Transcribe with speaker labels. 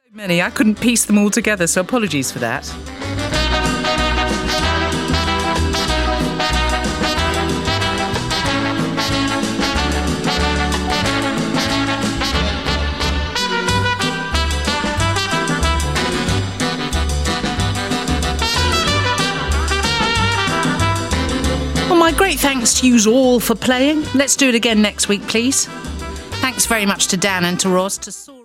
Speaker 1: Many, I couldn't piece them all together, so apologies for that. Well, my great thanks to you all for playing. Let's do it again next week, please. Thanks very much to Dan and to Roz.